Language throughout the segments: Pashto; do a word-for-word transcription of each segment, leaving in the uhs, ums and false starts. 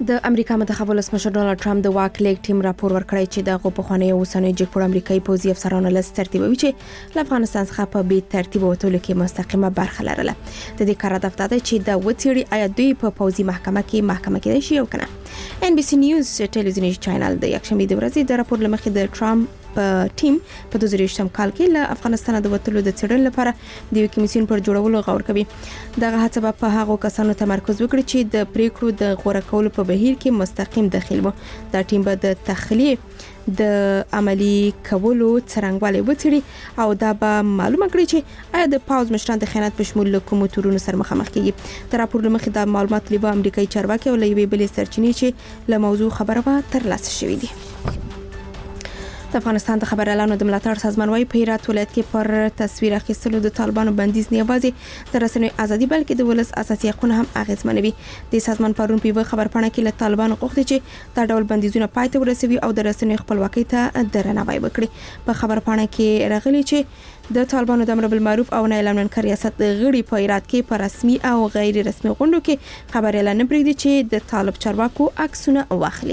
د امریکا متخب ولسمشر ډونالد ټرمپ د واک لیک ټیم راپور ورکړی چې د غوښنۍ اوسنۍ جګپور امریکایي پوځي افسرانو لس ترتیبوي چې له افغانستان څخه په بي ترتیب وټولو کې مستقیمه برخه لرله. د دې کار هدف دا دی چې د وڅېړي آیا دوی په پوځي محکمه کې محکمه کېدای شي او کنه. ان بي سي نیوز ټلویزیونی چینل د یکشنبه د ورځې د راپور لمخې د ټرمپ په ټیم په دوه زره یو کال کې له افغانستان د وټولو د څېړنې لپاره د یو کمیسیون پر جوړولو غور کوي. دغه هڅه په هغو کسانو تمرکز وکړي چې د پریکړو د غوړه کولو په بهیر کې مستقیم داخل وو. دا ټیم به د تخلیه د عملی کولو څرنګوالی وڅېړي او دا به معلومه کړي چې آیا د پاوز مشران د خیانت په شمول کوم تورونو سره مخامخ کیږي. د راپور لمخې د معلومات لیبا امریکایي چارواکي او لوی بلې سرچینې چې له موضوع خبره و ترلاسه شوې دي. د افغانستان د خبر اعلان د ملاتړ سازمان وايي په هرات ولایت کې پر تصویر اخیستلو د طالبانو بندیز نه یوازې د رسنیو ازادي بلکې د ولس اساسي حقوقونه هم اغیزمنوي. د سازمان پرون په خبرپاڼه کې له طالبانو غوښتي چې دا ډول بندیزونه پای ته ورسوي او د رسنیو خپلواکۍ ته درناوی وکړي. په خبرپاڼه کې راغلي چې د طالبانو د امر بالمعروف او نهي الامر ریاست غړي په هرات کې په رسمي او غیر رسمي غونډو کې خبر اعلان پرېږدي چې د طالب چارواکو عکسونه واخلي.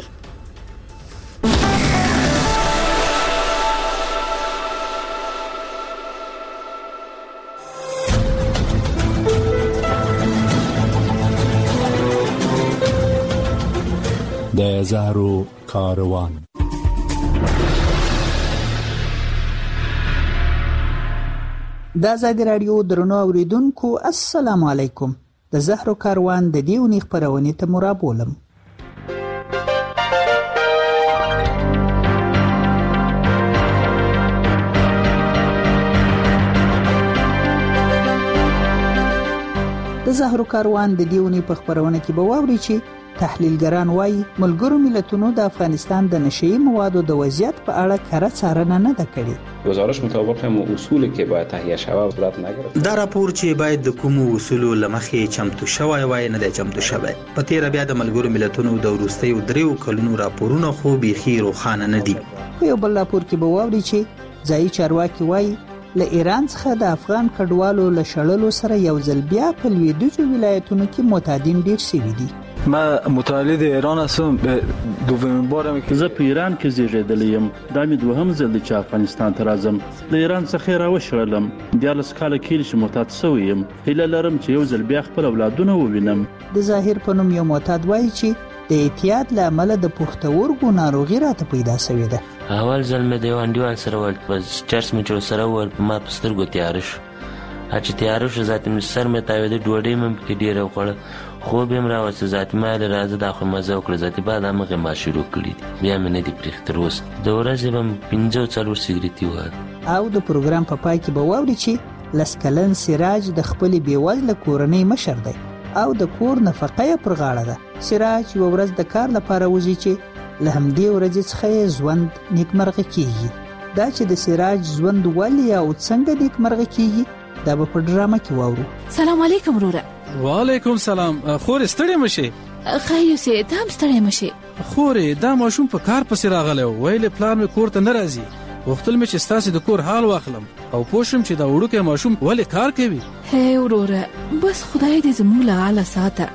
د زهرو کاروان. د آزادي رادیو درنو اوریدونکو السلام علیکم. د زهرو کاروان د دې ونې خپرونې ته مرابولم. د زهرو کاروان د دې ونې په خپرونه کې به واوري چې تحلیلګران وايي ملګرو ملتونو د افغانستان د نشئی موادو د وضعیت په اړه کره څارنه نه ده کړې. گزارش مطابق هم اصولی که باید تهیه شود صورت نگرفت. دا راپور چې باید د کوم اصولو لمخې چمتو شوی وای نه د چمتو شوی. په تیر بیا د ملګرو ملتونو د وروستیو دریو کلونو راپورونه خو بيخي روښانه نه دي. په یو بل راپور کې به واوري چې ځایي چارواکي وايي له ایران څخه د افغان کډوالو له شړلو سره یو ځل بیا په لویدیځو ولایتونو کې معتادین ډیر شوي دي. ما متولد ایران هستم. دومین بارم که زه په ایران کې زیږیدلی یم. دا مې دوهم ځل دی چې افغانستان ته راځم. د ایران څخه راوشړلم. دیارلس کاله کېږي چې معتاد شوی یم. هیله لرم چې یو ځل بیا خپل اولادونه ووینم. د ظاهر په نوم یو معتاد وایي چې د اعتیاد له امله د پښتورګو ناروغي راته پیدا شوې ده. اول ځل مې د یو انډیوال سره ول بس چرس مې جو سره ول ما په سترګو تیار شو. چې تیار شو ذات مې سر مې تاوید ډوډۍ مې کې ډیره وخوړه. خو به مې راوځي ذات مې له راځه د خو مزه وکړه. ذات بعد هغه ما شروع کړی بیا مې نه دی پرې تر اوسه د ورځې بم پنځه څلور سیګریټ و. او د پروګرام په پای کې به واوري چې لسکلن سراج د خپل بیوزله کورنۍ مشر دی او د کور نفقه پر غاړه ده. سراج یو ورځ د کار لپاره وځي چې له همدې ورځې څخه ژوند نیکمرغه کیږي. دا چې د سراج ژوند ولې او څنګه نیکمرغه کیږي دا به په ډرامه کې واورو. سلام علیکم وروره. وعلیکم سلام. خور ستړی مشه؟ خیر سي تام ستړی مشه. خورې دا ماشوم په کار پسې راغلی ویل پلان مې کور ته نه راځي. وختل مې چې ستاسو د کور حال واخلم او پوښم چې دا وړوکی ماشوم ولې کار کوي. هي وروره بس خدای دې زموږ له حاله ساته.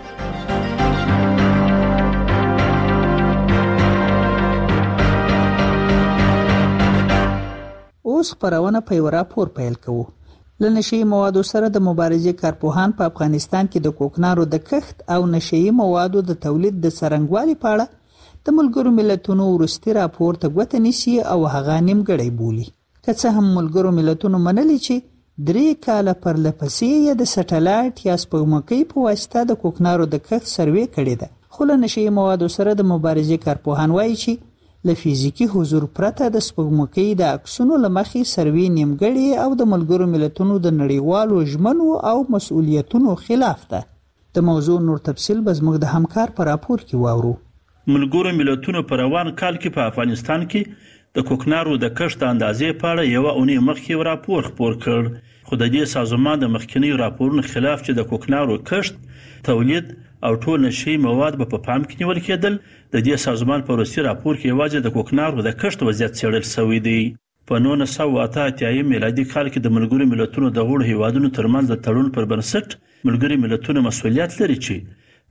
اوس خبرونه په یو راپور پیل کوو. له نشئی موادو سره د مبارزې کارپوهان په افغانستان کې د کوکنارو د کښت او نشئی موادو د تولید د څرنګوالي په اړه د ملګرو ملتونو وروستي راپور ته ګوته نیسي او هغه نیمګړی بولي. که څه هم ملګرو ملتونو منلي چې درې کاله پر لپسې یې د سټلایټ یا سپوږمکۍ په واسطه د کوکنارو د کښت سروې کړې ده. خو له نشئی موادو سره د مبارزې کارپوهان وایي چې له فزیکی حضور پرته د سپوږمکۍ د عکسونو لمخې سروې نیمګړې او د ملګرو ملتونو د نړیوالو ژمنو او مسؤلیتونو خلاف ده. د موضوع نور تفصیل به زموږ د همکار په راپور کې واورو. ملګرو ملتونو په روان کال کې په افغانستان کې د کوکنارو د کښت اندازې په اړه یو اونۍ مخکې راپور خپور کړ. خو د دې سازمان د مخکنی راپورونو خلاف چې د کوکنارو کښت، تولید او ټول نشئی مواد به په پام کې نیول کېدل، د دې سازمان په وروستي راپور کې یوازې د کوکنارو د کښت وضعیت څېړل شوی دی. په نولس سوه اته اتیا میلادي کال کې د ملګرو ملتونو د غړو هیوادونو ترمنځ د تړون پر بنسټ ملګري ملتونو مسؤلیت لري چې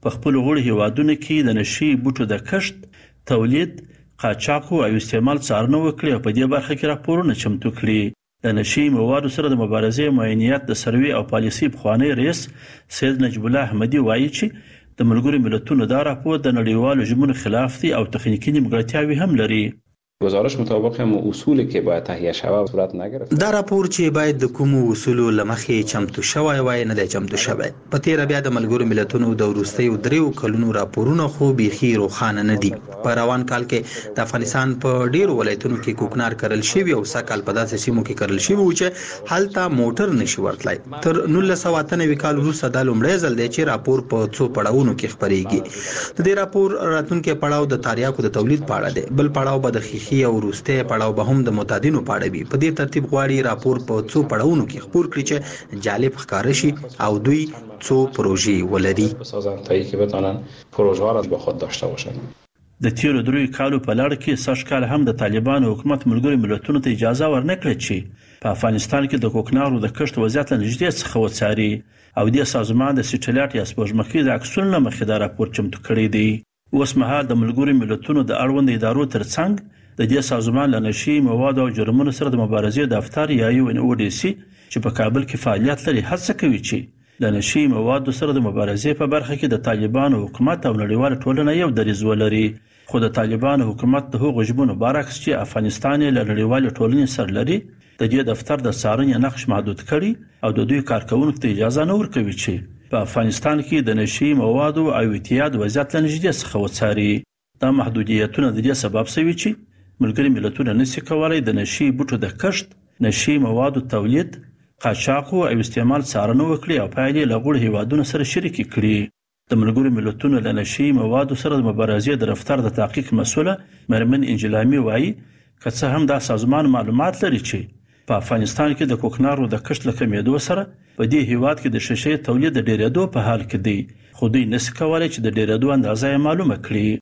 په خپل غوړ هیوادونو کې د نشي بوټو د کښت، تولید، قاچاق او استعمال څارنه وکړي او په دې برخه کې راپورونه چمتو کړي. د نشي موادو سره د مبارزې معاینیت د سروي او پالیسي پخوانی رئیس سید نجیب الله احمدي وایي چې د ملګرو ملتونو دا راپور د نړیوالو ژمنو خلاف دی او تخنیکی نیمګړتیاوې هم لري. گزارش مطابق هم اصولی که باید تهیه شود صورت نگرفت. دا راپور چې باید د کوم اصولو لمخې چمتو شوی وای نه د چمتو شوی. په تیر بیا د ملګرو ملتونو د وروستیو دریو کلونو راپورونه خو بيخي روښانه نه دي. په روان کال کې د افغانستان په ډیرو ولایتونو کې کوکنار کرل شوی او سکهال په داسې سیمو کې کرل شوی و چې هلته موټر نشي ورتلای. تر نولس سوه اته نوي کال وروسته د لومړی ځل دی چې راپور په څو پړاوونو کې خبريږي. د دې راپور راتلونکي پړاو د تاریاکو د تولید په اړه دی. بل پړاو به د خیخي او وروسته پړاو به هم د معتادینو په اړه وي. په دې ترتیب غواړي راپور په څو پړاوونو کې خبر کړي چې جالب ښکار شي او دوی څو پروژې ولري بسازن تا اینکه بتونن پروژه ها را به خود داشته باشند. د تیرو دروي کالو په لړ کې سږ کال هم د طالبانو حکومت ملګرو ملتونو ته اجازه ورنکړه چې په افغانستان کې د کوکنارو د کښت وضعیت له نږدې څخه وڅاري او د سازمان د سټلایټ یا سپوږمکۍ د عکسونو مخې دا راپور چمتو کړی دی. اوس مهال د ملګرو ملتونو د اړوند ادارو ترڅنګ د دې سازمان له نشي موادو او جرمونو سره د مبارزې دفتر یا یو ان او ډي سي چې په کابل کې فعالیت لري هڅه کوي چې د نشي موادو سره د مبارزې په برخه کې د طالبانو حکومت او نړیوال ټولنه یو دریځ ولري. خو د طالبانو حکومت د هغو ژمنو برعکس چې افغانستان له نړیوال ټولنې سره لري د دې دفتر د څارنې نقش محدود کړي او د دوی کارکونکو ته اجازه نه ورکوي چې په افغانستان کې د نشي موادو او اعتیاد وضعیت له نږدې څخه وڅاري. دا محدودیتونه د دې سبب شوي چې ملګري ملتونه نشي کولای د نشي بوټو د کښت، نشي موادو تولید، قاچاق او استعمال څارنه وکړي او پایلې له غوړ هیوادونو سره شریک کړي. د ملګرو ملتونو له نشي موادو سره د مبارزې د دفتر د تحقیق مسؤله مرمن انجلامي وایي که څه هم دا سازمان معلومات لري چې په افغانستان کې د کوکنارو د کښت له کمیدو سره په دې هیواد کې د شیشې تولید د ډیرېدو په حال کې دی، خو دوی نشي کولای چې د ډیرېدو اندازه یې معلومه کړي.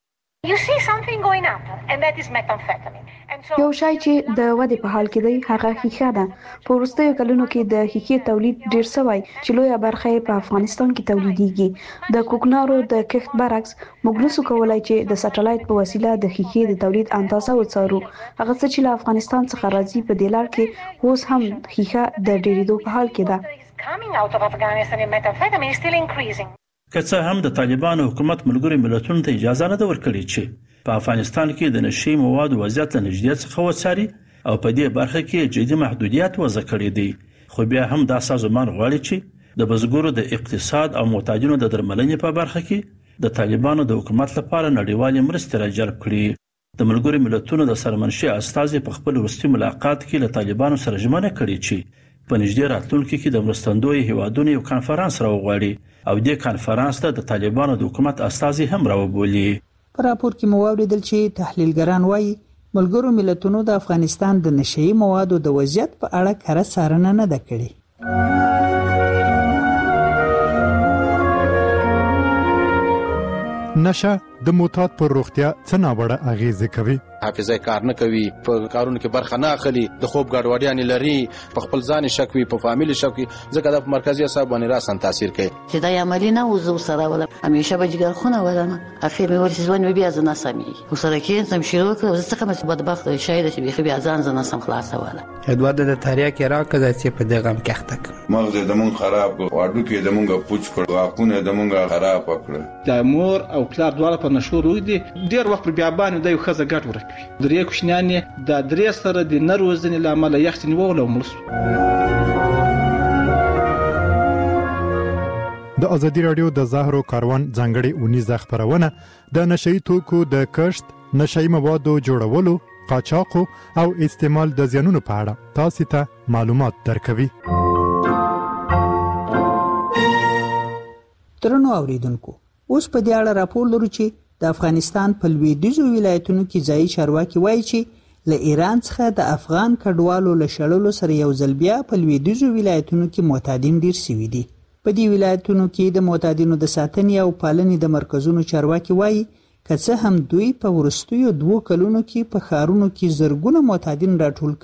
یو شای چې د ودې په حال کې دی هغه ښیښه ده. په وروستیو کلونو کې د ښیښې تولید ډیر شوی چې لویه برخه یې په افغانستان کې تولیدېږي. د کوکنارو د کښت برعکس موږ نشو کولای چې د سټلایټ په وسیله د ښیښې د تولید اندازه وڅارو. هغه څه چې له افغانستان څخه راځي په دې لړ کې اوس هم ښیښه د ډیرېدو په حال کې ده. که څه هم د طالبانو حکومت ملګرو ملتونو ته اجازه نه ورکړي چې په افغانستان کې د نشي موادو وضعیت له نږدې څخه وڅاري او په دې برخه کې جدي محدودیت وضع کړی دی، خو بیا هم دا سازمان غواړي چې د بزګرو د اقتصاد او معتادینو د درملنې په برخه کې د طالبانو د حکومت لپاره نړیوال مرستې راجلب کړي. د ملګرو ملتونو د سرمنشي استازي په خپل وروستي ملاقات کې له طالبانو سره ژمنه کړې چې په نږدې راتلونکي کې د مرستندوی هیوادونو یو کانفرنس راوغواړي او دې کانفرنس ته د طالبانو د حکومت استازي هم راوبولي. په راپور کې مو واوریدل چې تحلیلګران وایي ملګرو ملتونو د افغانستان د نشئی موادو د وضعیت په اړه کره څارنه نه ده کړې. نشه د معتاد پر روغتیا څه ناوړه اغیزه کوي. حافظه کار نه کوي، په کارونو کې برخه نه اخلي، د خوب ګډوډیاں لري، په خپل ځان شک وي، په فامیل شک وي، ځکه د مرکزی اعصاب باندې راسن تاثیر کوي. چې دا عملی نه وزو سره ولا همیشه به جګر خونه ولنه اخر مې ورسې ځوان بیا ځنه سمي وسره کې سم شروع کړ څه کوم څه بدبخت شاید چې بیا ځان ځنه سم خلاص ولا ادواد د تاریخ کې راکړه چې په دغه مخته مغز د مون خراب واډو کې د مونږه پوچ کړ واقونه د مونږه خراب کړ. د مور او پلار دواړه په نشو روي دي ډیر وخت بیا باندې د یو خزه ګټ ورکوي. درې کوښنانې د درې سره د نروزنې لامل یختنی وول او ملس. د ازادي رادیو د زهرو کاروان ځانګړي اونیزه خبرونه د نشئی توکو د کښت، نشئی موادو جوړولو، قاچاق او استعمال د زیانونو په اړه تاسو ته معلومات درکوي. ترنو اوریدونکو اوس په دې اړه راپور لرو چې د افغانستان په لویدیځو ولایتونو کې ځایي چارواکي وایي چې له ایران څخه د افغان کډوالو له شړلو سره یو ځل بیا په لویدیځو ولایتونو کې معتادین ډیر شوي دي. په دې ولایتونو کې د معتادینو د ساتنې او پالنې د مرکزونو چارواکي وایي که څه هم دوی په ورستیو دوو کلونو کې په ښارونو کې زرګونه معتادین راټول کړي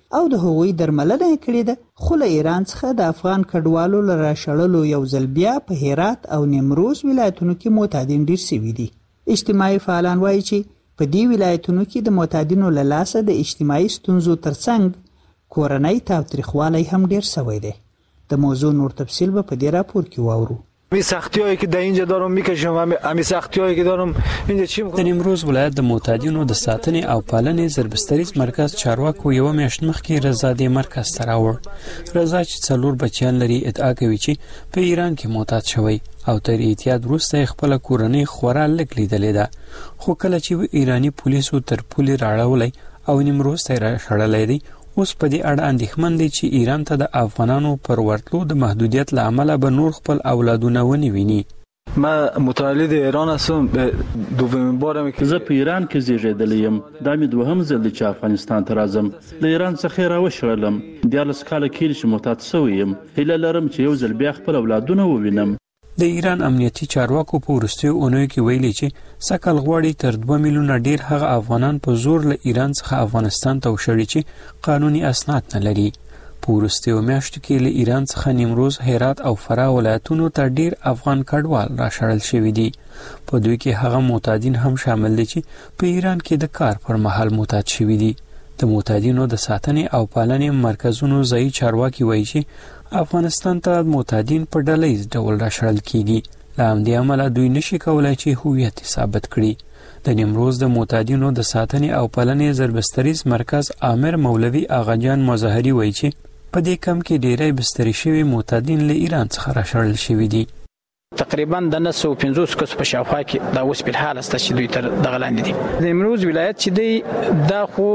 او د هغوی درملنه کړې ده، خو له ایران څخه د افغان کډوالو له راشړلو یو ځل بیا په هرات او نیمروز ولایتونو کې معتادین ډیر شوي دي. اجتماعي فعالان وایي چې په دې ولایتونو کې د معتادینو له لاسه د اجتماعي ستونزو ترڅنګ کورنۍ تاوتریخوالی هم ډیر شوی دی. د موضوع نور تفصیل به په دې راپور کې واورو. می سختیایی که در اینجا دارم میکشم و همین سختیایی که دارم اینجا چی میکنم. د نیمروز ولایت د معتادینو د ساتنې او پالنې ضربستریز مرکز چارواکو یو میاشت مخکې رضا دې مرکز ته راوړ. رضا چې څلور بچیان لري ادعا کوي چې په ایران کې معتاد شوی او تر اعتیاد وروسته خپل کورنۍ خورا لږ لیدلې ده، خو کله چې ایرانی پولیسو تر پولې راړولای او نیمروز ته راشړلای دی، اوس په دې اړه اندېښمن دي چې ایران ته د افغانانو پر ورتلو د محدودیت له امله به نور خپل اولادونه ونی ویني. ما متولد ایران هستم، دومین بارم که زه په ایران کې زیږیدلی یم. دا مې دوهم ځل دی چې افغانستان ته راځم. له ایران څخه یې راوشړلم. دیارلس کاله کېږي چې معتاد شوی یم. هیله لرم چې یو ځل بیا خپل اولادونه ووینم. د ایران امنیتي چارواکو په وروستیو اونیو کې ویلي چې سکل غواړي تر دوه میلیونه ډیر هغه افغانان په زور له ایران څخه افغانستان ته وشړي چې قانوني اسناد نه لري. په وروستیو میاشتو کې له ایران څخه نیمروز، هرات او فراه ولایتونو ته ډیر افغان کډوال راشړل شوي دي. په دوی کې هغه معتادین هم شامل دي چې په ایران کې د کار پر مهال معتاد شوي دي. د معتادینو د ساتنې او پالنې مرکزونو ځایي چارواکي وایي چې افغانستان ته معتادین په ډلهییز ډول راشړل کیږي. له همدې امله دوی نشي کولای چې هویت ثابت کړي. د نیمروز د معتادینو د ساتنې او پالنې ضربستریز مرکز عامر مولوي آغاجان مظاهري وایي چې په دې کم کې ډیری بستري شوي معتادین له ایران څخه راشړل شوي دي. تقریبا د نه سوه پنځوس کسو په شاوخوا کې دا اوس په حال است چې دوی تر دغه لاندې دي. د نیمروز ولایت چې دی دا خو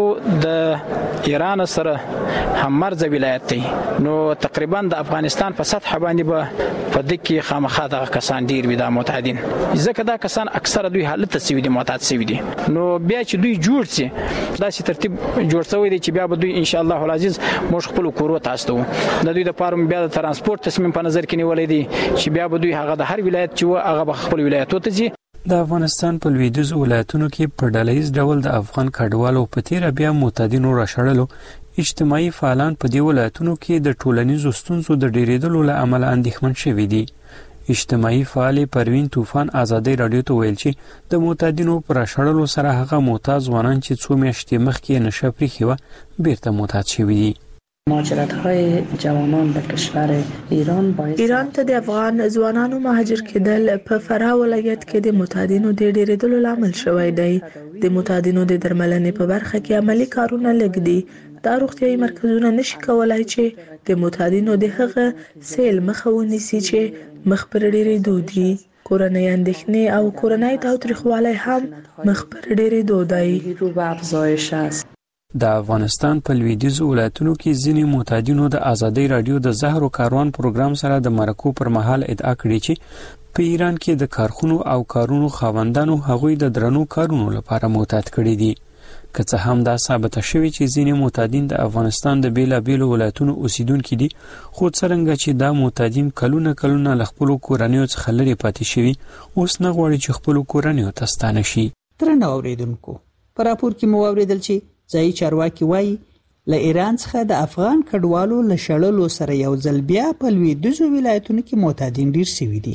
د ایران سره هممرزه ولایت دی، نو تقریبا د افغانستان په سطح باندې به په دې کې خامخا دغه کسان ډیر وي، د معتادین. ځکه دا کسان اکثره دوی حالت ته سوي دي، معتاد سوي دي. نو بیا چې دوی جوړ سي داسې ترتیب جوړ شوی دی چې بیا به دوی ان شاء الله العزیز موږ خپل کورو ته استو. د دوی د پاره بیا د ترانسپورت تصمیم په نظر کې نیولې دي چې بیا به دوی هغه د هر ولایت چې هغه به خپل ولایت ته ځي. د افغانستان په لویدیځو ولایتونو کې په ډلهییز ډول د افغان کډوالو په تیره بیا معتادینو راشړلو اجتماعي فعالان په دې ولایتونو کې د ټولنیزو ستونزو د ډیریدلو له امله اندېښمن شوي دي. اجتماعي فعال پروین طوفان آزادۍ رادیو ته ویل چې د معتادینو پر راشړلو سره هغه معتاد ځوانان چې څو میاشتې مخکې نشه پرېښې وه بیرته معتاد شوي دي. مهاجرت‌های جوانان به کشور ایران باعث ایران ته د افغان ځوانانو مهاجر کېدل په فراه ولایت کې د معتادینو د ډیریدلو لامل شوی دی. د معتادینو د درملنې په برخه کې عملی کارونه لږ دي. دا روغتیايي مرکزونه نشي کولای چې د معتادینو د هغه سیل مخه ونیسي چې مخ پر ډیریدو دي. کورنۍ اندېښنې او کورنۍ تاوتریخوالی هم مخ پر ډیریدو دی. رو به افزایش است. د افغانستان په لویدیځو ولایتونو کې ځینې معتادینو د آزادۍ رادیو د زهر و کاروان پروګرام سره د مرکو پر مهال ادعا کړې چې په ایران کې د کارخونو او کارونو خاوندانو هغوی د درنو کارونو لپاره معتاد کړي دي. که څه هم دا ثابته شوي چې ځینې معتادین د افغانستان د بیلابیلو ولایتونو اوسیدونکي دي، خو څرنګه چې دا معتادین کلونه کلونه له خپلو کورنیو څخه لرې پاتې شوي، اوس نه غواړي چې خپلو کورنیو ته ستانه شي. درنو اوریدونکو، په راپور کې مو واورېدل چې ځایي چارواکي وایي له ایران څخه د افغان کډوالو له شړلو سره یو ځل بیا په لویدیځو ولایتونو کې معتادین ډیر شوي دي.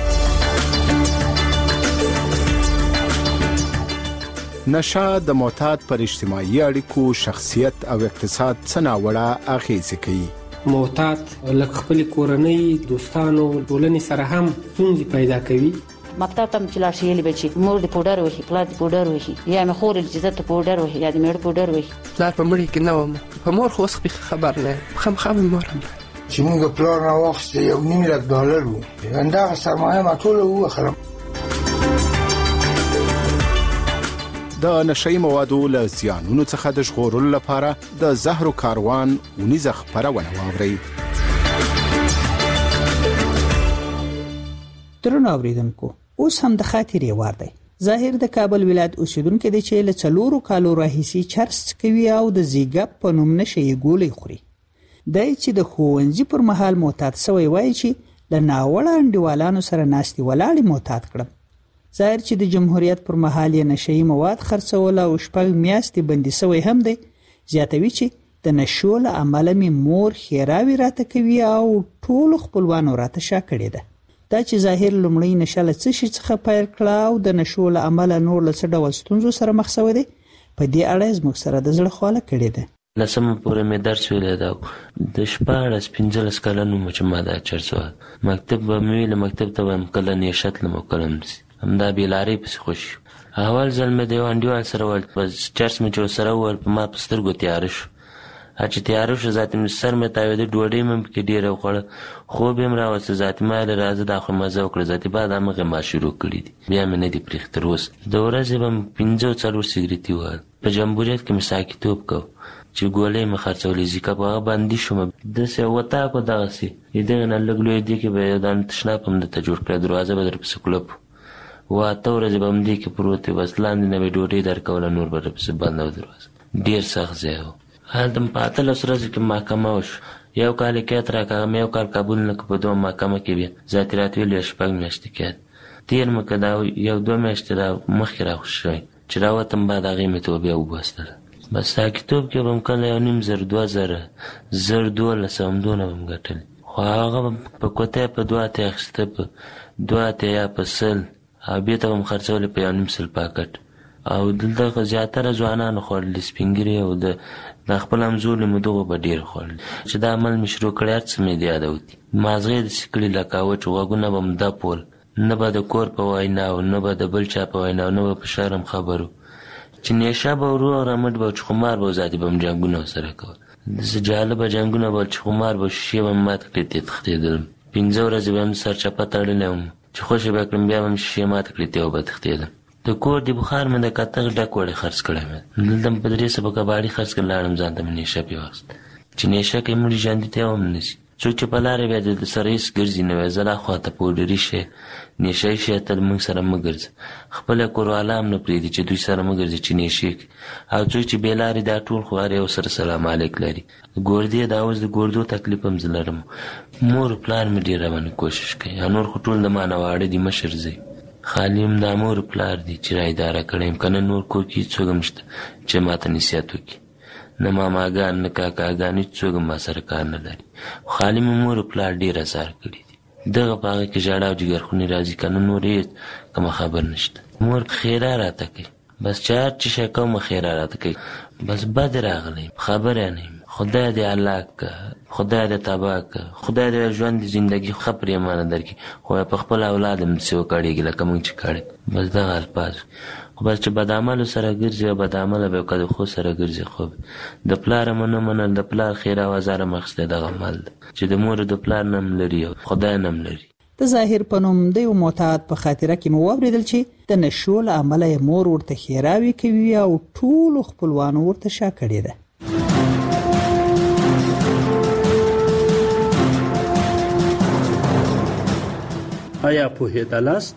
نشه د معتاد پر اجتماعي اړیکو، شخصیت او اقتصاد څه ناوړه اغیزې کوي. معتاد لکه خپل کورنۍ، دوستانو، ټولنې سره هم ستونزې پیدا کوي. مکتب ته چې لاړ شي یې به چې مور دې پوډر وهي، پلار دې پوډر وهي، یا مې خور چې زه ته پوډر وهي، یا دې مېړه پوډر وهي. پلار په مړي کې نه وم، په مور خو اوس خبر نه یم، خامخا مې مور هم چې موږ پلار نه واخیسته یو نیم لک ډالر وو، همدغه سرمایه ما ټوله ووخلم. د نشهیي موادو له زیانونو څخه د ژغورلو لپاره د زهر و کاروان اونیزه خپرونه واورئ. درنو اوریدونکو، اوس هم د خاطرې وار دی. ظاهر د کابل ولایت اوسیدونکو دی چې له څلورو کالو راهیسې چرس کوي او د زیګپ په نوم نشه یې ګولۍ خوري. دی چې د ښوونځي پر مهال معتاد شوی وایي چې له ناوړه انډیوالانو سره ناستې ولاړې معتاد کړم. ظاهر چې د جمهوریت پر مهال یې نشه یي مواد خرڅول او شپږ میاشتې بندي شوی هم دی. زیاتوي چې د نشو له امله مې مور ښېراوې راته کوي او ټولو خپلوانو راته شا کړې ده. دا چې ظاهر لومړی نشه له څه شي څخه پیل کړه او د نشو له امله نور له څه ډول ستونزو سره مخ شوی دی، په دې اړه زموږ سره د زړه خواله کړې ده. لسمه پورې مې درس ویلی ده، د شپاړس پنځلس کلن وم چې ما دا چرس وهل. مکتب به مې ویله، مکتب ته به یم کله نیشه تلم او کله همداسې همدا بېلارۍ پسې خوشي. اول ځل مې د یو انډیوال سره وویل، چرس مې چې ورسره وویل په ما په سترګو تیاره شو. چې تیاره شو ذاتې مې سر مې تاوېده، ډوډۍ مې پکې ډېره وخوړه، خوب یې هم راوسته. ذاتې ما ویل راځه دا خو مزه وکړه، ذاتې بعد همغې ما شروع کړي دي، بیا مې نه دي پرېښي تر اوسه. د ورځې به مې پنځه څلور سګرېټي وهل. په جمهوریت کې مې ساکیتوب کوو چې ګولۍ مې خرڅولې زیکه په هغه بندي شوم. داسې وطاق و دغسې د دغې نه لږ لوی دې کې به یو دانه تشناب هم درته جوړ کړی، دروازه به درپسې کلپ و. اته ورځې به همدې کې پروت وي، بس لاندې نه به ډوډۍ درکوله، نور به درپسې بنده و دروازه. ډېر سخت ځای و. هلته په اتلس ورځو کې محکمه وشو. یو کال یې کیت راکړه، مې یو کال قبول نه کړ، په دوه محکمه کې بیا ذاتي راته ویل شپږ میاشتې کیت تېر مې کړه. دا یو دوه میاشتې را مخکې راخوشي شوی چې راوتم، بعد هغې مې توبې وباستله. بس ساکیتوب کې به م کله یو نیم زر دوه زره زر دولس همدونه به م ګټلې، خو هغه په کوتۍ په دوه اتیا اخیسته، په دوه اتیا یا په سل، او بېرته به م خرڅولې په یو نیم سل پاکټ. او دلته زیاتره ځوانانو خوړلې، سپین ږیري او د د خپل همزولي مو دغو به ډېر خوړلې. چې دا عمل مې شروع کړی هر څه مې د یاده وتي. مازغې داسې کړي لکه وچ، غوږونه به م دپول، نه به د کور په ویناو، نه به د بل چا په ویناو، نه به په شرم خبرو. چې نیشه به ورو رمټ به چې خمار به ذاتې به م جنګونه ورسره کول. داسې جالبه جنګونه به چې خمار به شیشې به م ماته کړې تې تښتېدلم. پنځه ورځې به م سرچپه تړلی وم چې خوشې به کړم، بیا به م شیشې ماته کړې تې او به تښتېدم. د کور د بخار مې د کتغ ډک وړی خرڅ کړی مې، دلته مې په درې سوه کباړي خرڅ کړ، لاړم ځان ته مې نیشه پې واخیسته. چې نیشه کې مړي ژوندي ته هم نه شي. څوک چې په لارې بیا د سره هېڅ ګرځي نه وی، زه لا خواته پوډري شی نیشه یي شی تل موږ سره مه ګرځه. خپله کوروالا هم نه پرېږدي چې دوی سره مه ګرځي چې نیشې کړي. او څوک چې بې لارې دا ټول خو هر یو سره سلام علیک لري. ګوردې دا اوس د ګوردو تکلیف هم زه لرم. مور پلار مې ډېر راباندې کوشش کوي، نور خو ټول د ما نه واړه دي، مشر زه خالي هم دا مور پلار دي چې را اداره کړی یم، که نه نور کور کې هېڅوک هم شته چې ماته نصیحت وکړي، نه ماماګان نه کاکاګان، هېڅوک هم ما سره کار نه لري. خالي مې مور پلار ډېر اثار کړي دي. دغه په هغه کې ژړا او جګرخوني راځي، که نه نور هېڅ کومه خبر نشته. مور خیره راته کوي، بس چې هر چې شی کومه خیره راته کوي، بس بد راغلی خبره نه یم. خدای دې هلاک که، خدای دې تباه که، خدای دې ژوند زندگی ښه پرېمانه درکړي، خو په خپل اولاد هم داسې وکړېږي لکه موږ چې کړی. بس دغه الفاظ. خو بس چې بد عملو سره ګرځي او بد عمله به که د ښو سره ګرځي، خو د پلار هم نه منل، د پلار خیره او ازار هم اخیستی دغه عمل ده چې د مور د پلار نه هم لري او خدای نه هم لري. د ظاهر په نوم د یو معتاد په خاطره کې مو واورېدل چې د نشو له امله یې مور ورته ښېراوې کوي او ټولو خپلوانو ورته شا کړې ده. آیا پوهېدلاست؟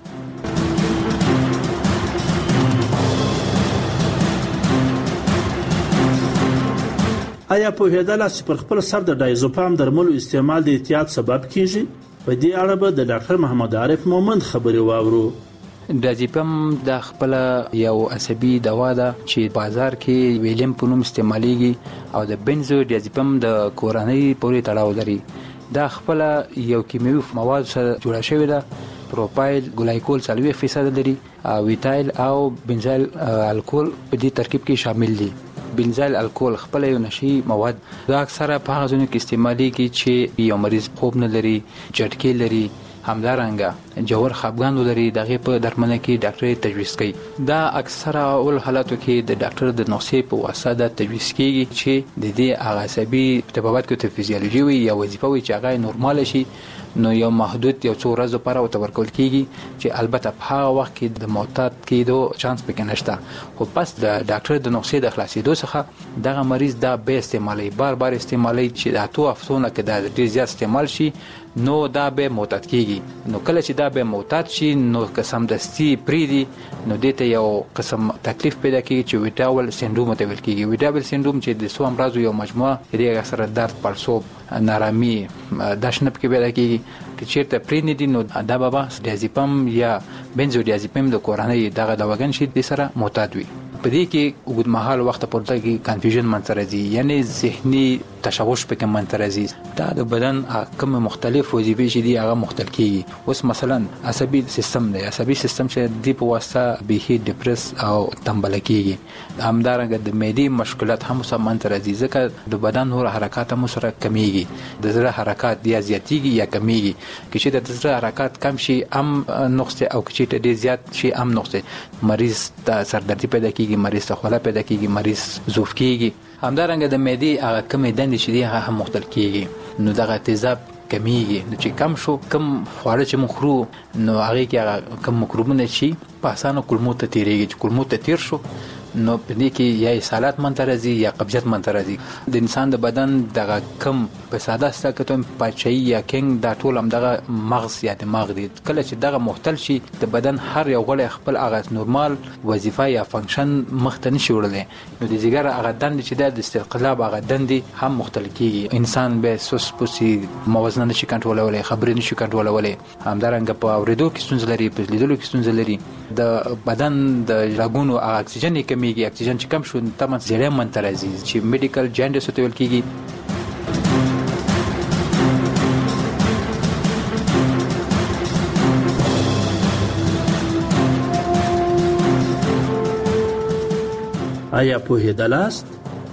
آیا پوهېدلاست چې پر خپل سر د ډایزوپام درملو استعمال د احتیاط سبب کیږي؟ په دې اړه به د ډاکټر محمد عارف مومند خبرې واورو. ډایزوپام د خپل یو عصبي دوا ده چې بازار کې ویلیم په نوم استعمالېږي او د بنزو ډایزوپام د کورنۍ پورې تړاو لري. دا خپل یو کیمیاوي مواد سره جوړه شوې ده. پروپایل ګلایکول څلوېښت فیصد لري، ویتایل او بنزایل الکول په دې ترکیب کې شامل دي. بنزایل الکول خپل یو نشي مواد دا اکثره په هغه ځایونو کې استعمالېږي چې یو مریض خوب نه لري، جټکې لري، همدارنګه جوړ خپګان ولري، دغه په درملنه کې ډاکټر تجویز کوي. دا اکثره اول حالاتو کې د ډاکټر د نسخې په واسطه د تجویز کیږي چې د دې عصبي طبابت کې د فزیولوژي وي یا وظیفه وي چې هغه نورمال شي، نو یو محدود یو څو ورځې لپاره ورته ورکول کیږي چې البته په هغه وخت کې د معتاد کېدو چانس پکې نشته. خو پس د ډاکټر د نسخې د خلاصېدو څخه دغه مریض دا به استعمالي، بار بار استعمالي، چې د اتو هفتو نه کې دا ډېر زیات استعمال شي نو دا به معتاد کیږي. نو کله چې دا به معتاد شي نو که سمدستي پریدي نو دې ته یو قسم تکلیف پیدا کیږي چې ویټاول سینډروم ته ویل کیږي. ویټاول سینډروم چې د څو امراضو یو مجموعه دی، سره درد، پړسوب، نارامي، دا شنه پکې پیدا کیږي. که چیرته پرې دي نو دا به ډایزوپام یا بنزودیازپام د کورنۍ دغه دواګان شي د سره معتاد وي. په دې کې اوږدمهاله وخت پورته کې کنفیوژن منځ راځي، یعنی ذهني تشوش پکې منځ راځي. دا د بدن کوم مختلف وظیفې چې دي هغه مختل کیږي. اوس مثلا عصبي سیستم دی، عصبي سیستم چې دی په واسطه به ډیپریس او تنبل کیږي. همدارنګه د معدې مشکلات هم سم منځ راځي، ځکه د بدن نور حرکات هم سره کمیږي، د زړه حرکات یا زیاتیږي یا کمیږي. چې د زړه حرکات کم شي هم نقص او چې ډېر زیات شي هم نقص. مریض ته سردردي پیدا کیږي، مریض ته خوله پیدا کیږي، مریض ضعف کیږي. همدارنګه د معدې هغه کمې دندې چې دي هغه هم مختل کیږي. نو دغه تیزاب کمیږي. نو چې کم شو کم خواړه چې موږ خورو نو هغه کې هغه کم مکروبونه چې په اسانه کولمو ته تیریږي. چې کولمو ته تیر شو نو په دې کې یا اسهالات منځ راځي یا قبضیت منځ راځي. د انسان د بدن دغه کم په ساده ستکتون پاچای یا کینګ دا ټول هم دغه مغز یا دماغ دی. کله چې دغه مختل شي د بدن هر یو غړی خپل هغه نورمال وظیفه یا فنکشن مخته نشي وړلی، نو د ځګر هغه دندې چې د استقلاب هغه دندې هم مختل کیږي. انسان به سوس پوسي موازنه نشي کنټرولولی، خبرې نشي کنټرولولی. همدارنګه په اورېدو کې ستونزه لري، په لیدلو کې ستونزه لري. د بدن د رګونو هغه اکسیجن یې کمیږي. اکسیجن چې کم شو تمن زیړی منځ راځي چې میډیکل جاینډس ته ویل کیږي. آیا پوهېدلاست؟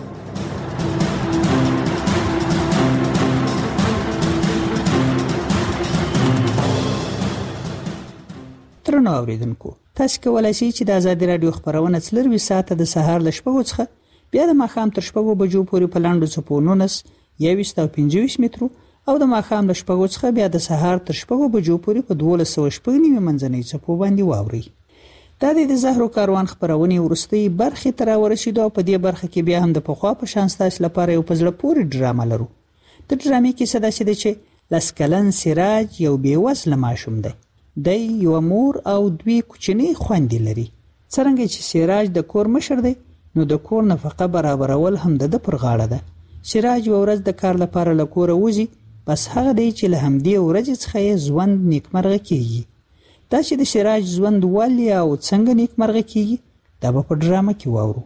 درنو اوریدونکو، تاسو کولای شئ چې د ازادي رادیو خبرونه څلروي ساعته د سهار ل شپږو څخه بیا د ماښام تر شپږو بجو پورې په لاندو څپو نونس یویشت او پنځه ویشت مترو او د ماښام ل شپږو څخه بیا د سهار تر شپږو بجو پورې په دولس سوه شپږ نیمې منځنۍ څپو باندې واورئ. دا د زهرو کاروان خبرونې ورستۍ برخې ته راورسېدو او په دې برخه کې بیا هم د پخوا په شان ستاسو لپاره یو په زړه پورې ډرامه لرو. د ډرامې کیسه داسې ده چې لس کلن سراج یو بېوزله ماشوم دی. دی یو مور او دوی کوچنی خويندې لري. څرنګه چې سراج د کور مشر دی نو د کور نفقه برابرول هم د پر غاړه ده. سراج یو ورځ د کار لپاره له کوره وځي، بس هغه دی چې له همدې ورځې څخه یې ژوند نیکمرغه کیږي. دا چې د سراج ژوند ولې او څنګه نیکمرغه کیږي دا به په ډرامه کې واورو.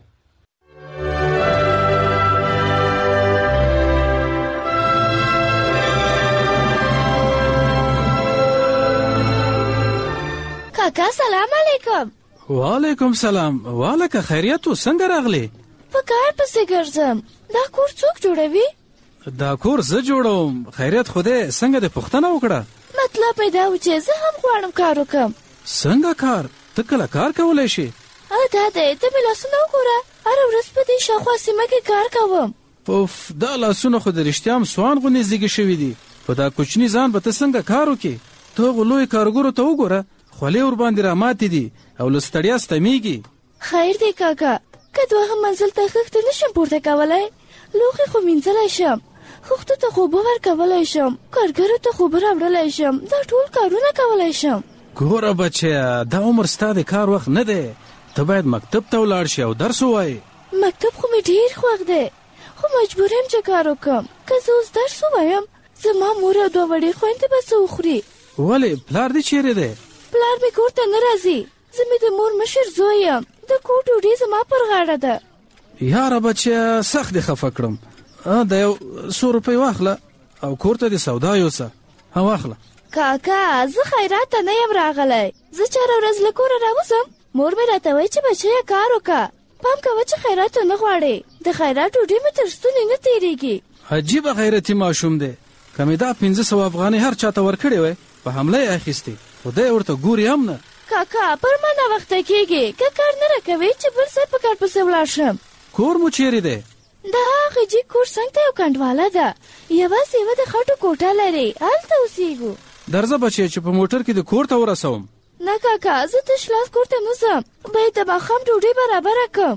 کاکا سلام علیکم. وعلیکم سلام. والکه خیریت و څنګه راغلی؟ په کار پسې ګرځم. دا کور څوک جوړوي؟ دا کور زه جوړوم. خیریت خدای څنګه د پوښتنه وکړه؟ مطلب پیدا و چې زه هم غواړم کار وکم. څنګه کار؟ ته کله کار کولی شي؟ ا دا دی ته مې لاسونه وګوره، هره ورځ په دې شاوخوا سیمه کې کار کوم. اوف، دا لاسونه خو د رښتیا هم سوان غوندې زیږې شوي دي. په دا کوچني ځان به ته څنګه کار وکړې؟ ته هغو لویو کارګرو ته وګوره، خولې ورباندې راماتې دي او له ستړیا ستمیږي. خیر دی کاکا، که دوهم منزل ته خښته نشم پورته کولی، لوښي خو مینځلی شم، خښتو ته خو اوبه ورکولی شم، کارګرو ته خو اوبه راوړلی شم، دا ټول کارونه کولی شم. ګوره بچیه، دا عمر ستا د کار وخت نه دی. ته باید مکتب ته ولاړ شي او درس ووایې. مکتب خو مې ډېر خوښ دی، خو مجبور یم چې کار وکړم. که زه اوس درس ووایم زما مور او دوه وړې خویندې به څه وخوري. ولې پلار دې چیرې دی؟ پلار مې کور ته نه راځي. زه مې د مور مشر زوی یم، د کور ډوډۍ زما پر غاړه ده. یاره بچیه، سخت دې خفه کړم. د یو څو روپۍ واخله او کور ته دې سودا یوسه. ها واخله. کاکا، زه خیرات ته نه یم راغلی. زه چاره ورځ له کوره راوځم، مور مې راته وایي چې بچیه کار وکړه. پام کوه چې خیرات ته نه غواړې، د خیرات ډوډۍ مې تر ستوني نه تېرېږي. عجیبه غیرتي ماشوم دی. که مې دا پنځه سوه افغانۍ هر چاته ورکړې وای په حمله یې اخیستې، خدای ورته ګوري هم نه. کاکا، پر ما ناوخته کېږي، که کار نه راکوې چې بل ځای په کار پسې ولاړ شم. کور مو چیرې دی؟ د هغه جي کور څنګ ته یو کنډواله ده، یوازې یوه د خټو کوټه لري، هلته اوسېږو. درځه بچیه چې په موټر کې د کور ته ورسوم. نه کاکا، زه تش لاس کور ته نه ځم، باید د ماښام ډوډۍ برابره کړم.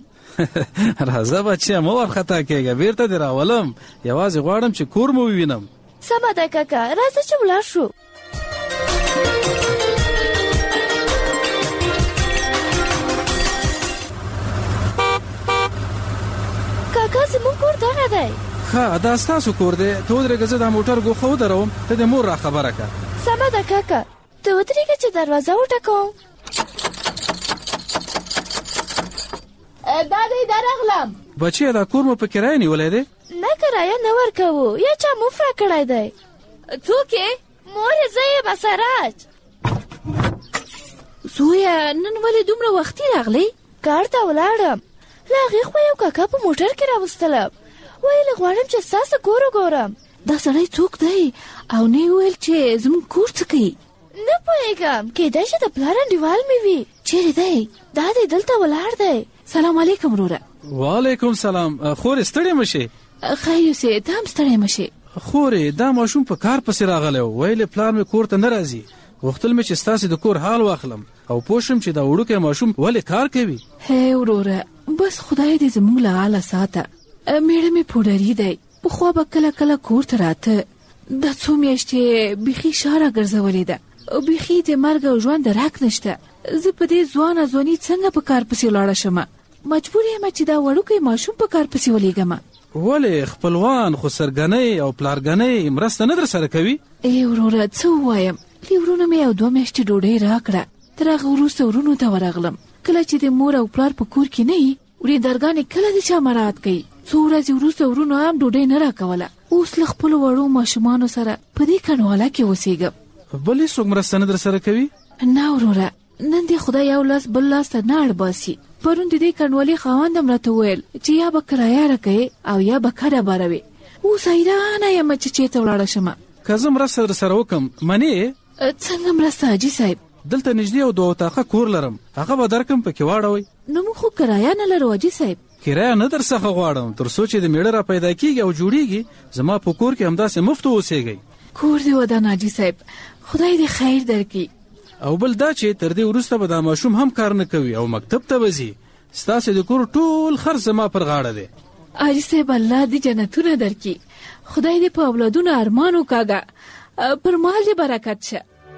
راځه بچیه، مه وارخطا کېږه، بېرته دې راولم. یوازې غواړم چې کور مو ووینم. سمه ده کاکا، راځه چې ولاړ شو. کاکا، زموږ کور دغه دی. ښه، دا ستاسو کور دی. ته ودرېږه، زه دا موټر ګوښه ودروم، ته د مور را خبره کړه. سمه ده کاکا، ته ودرېږه چې دروازه وټکوم. دا دی درغلم بچی دا کور مو په کرایه نیولای دی؟ نه کرایه نه ورکوو، یا چا مفره کړی دی. څوک یې؟ مور یې زه یم اسراج. زویه نن ولې دومره وختي راغلی؟ کار ته ولاړم، له هغې خوا یو کاکا په موټر کې راوستلم، ویل غواړم چې ستاسو کور وګورم. دا سړی څوک دی او نه یې ویل چې زموږ کور څه کوي؟ نه پوهېږم، کیدای شي د پلار انډیوال مې وي. چیرې دی؟ دا دی دلته ولاړ دی. سلام علیکم وروره. وعلیکم سلام. خورې ستړې مه شې؟ خیر اوسې، ته هم ستړی مه شې. خورې دا ماشوم په کار پسې راغلی و، ویلې پلار مې کور ته نه راځي، غوښتل مې چې ستاسې د کور حال واخلم او پوه شم چې دا وړوکی ماشوم ولې کار کوي. هی وروره، بس خدای دې زموږ له حاله ساته. میړه مې پوډري دی، پخوا به کله کله کور ته راته. دا څو میاشتې بیخي شاره ګرځولې ده، بیخي د مرګ او ژوند درک نشته. زه په دې ځوانه ځواني څنګه په کار پسې ولاړه شمه؟ مجبور یم چې دا وړوکی ماشوم په کار پسې ولېږم. ولې خپلوان خو سرګنۍ او پلارګنۍ مرسته نه در سره کوي؟ ای وروره څه ووایم، لې ورونه مې یو دوه میاشتې ډوډۍ راکړه، تر هغه وروسته ورونو ته ورغلم. کله چې د مور او پلار په کور کې نه وي، وریندارګانې کله د چا مراعات کوي. څو ورځې وروسته ورونو هم ډوډۍ نه راکوله. اوس له خپلو وړو ماشومانو سره په دې کنډواله کې اوسېږم. بل هېڅوک مرسته نه در سره کوي؟ نه وروره، نن دې خدای یو لاس بل لاس ته نه اړ باسي. پرون د دې کنډوالې خاوند هم راته وویل چې یا به کرایه راکوې او یا به کډه باروې. اوس حیرانه یم چې چېرته ولاړه شمه. که زه مرسته در سره وکړم منې؟ څنګه مرسته حاجي صاحب؟ دلته نږدې یو دوه اتاقه کور لرم، هغه به درکم پکې واړوئ. نو موږ خو کرایه نه لرو حاجي صاحب. کرایه نه در څخه غواړم، تر څو چې د میړه را پیدا کېږي او جوړېږي، زما په کور کې همداسې مفت اوسېږئ. کور دې ودان حاجي صاحب، خدای دې خیر درکړي. او بل دا چې تر دې وروسته به دا ماشوم هم کار نه کوي او مکتب ته به ځي. ستاسې د کور ټول خرڅ زما پر غاړه دی. حاجي صاحب الله دې جنتونه درکړي، خدای دې په اولادونو ارمان وکاږه، پر مال دې برکت شه.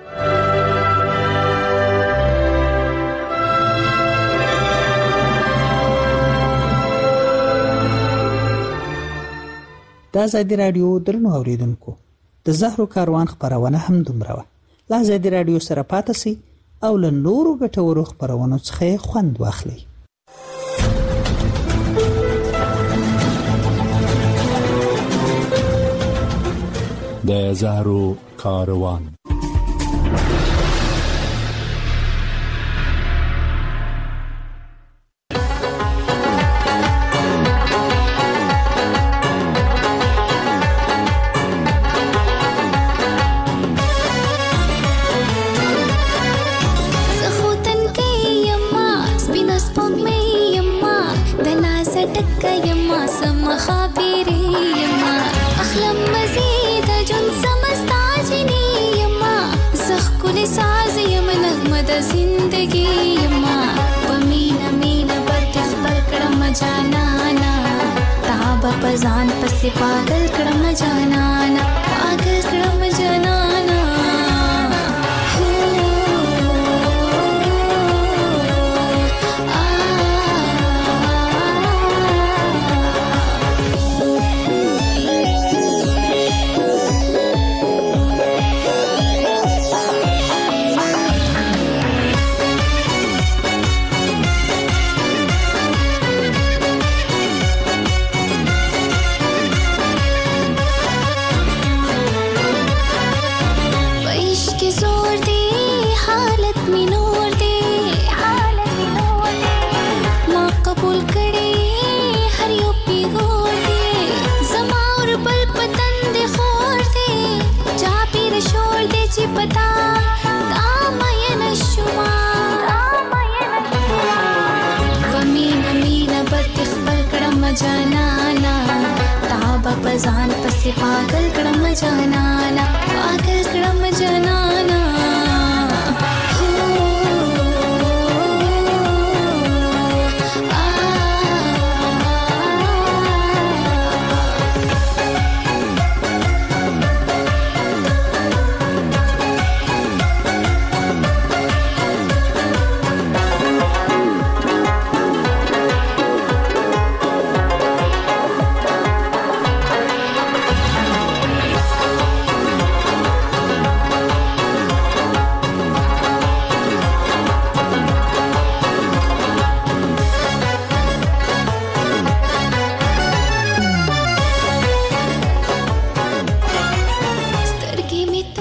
د ازادي راډیو درنو اوریدونکو، د زهرو کاروان خبرونه هم دومره وه. له ازادي راډیو سره پاتې سئ او له نورو ګټورو خبرونو څخه خوند واخلئ. د زهرو کاروان. ځان پسې پاگل کړم جانانا، پاگل کړم جانانا. ځان پسې پاگل کړم جانانا، پاگل کړم جانانا.